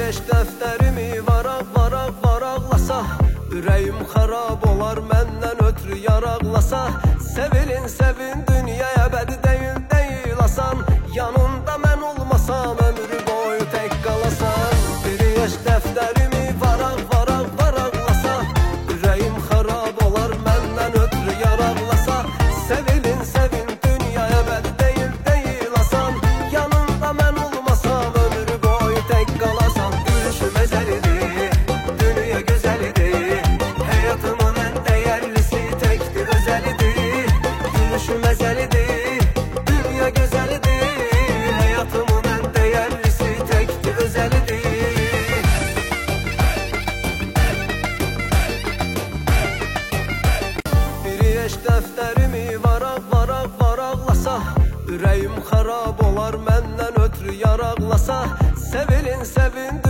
eş dəftərimi varaqlasa, ürəyim xarab olar məndən ötürü yaraqlasa. Sevilin sevin dünya əbədi deyil asan, yanında mən olmasam ömrü boyu tək qalasan. Bir eş dəftərimi varaqlasa, ürəyim xarab olar məndən ötürü yaraqlasa. Sevilin sevin dünya əbədi deyil asan, yanında mən olmasam ömrü boyu tək qalasan. Gülüşüm özəlidir, dünya gözəlidir, həyatımın ən dəyərlisi təkdir özəlidir. Gülüşüm özəlidir, dünya gözəlidir, həyatımın ən dəyərlisi təkdir özəlidir. Bir eş dəftərimi varaqlasa, ürəyim xarab olar məndən ötürü yaraqlasa. Sevilin sevin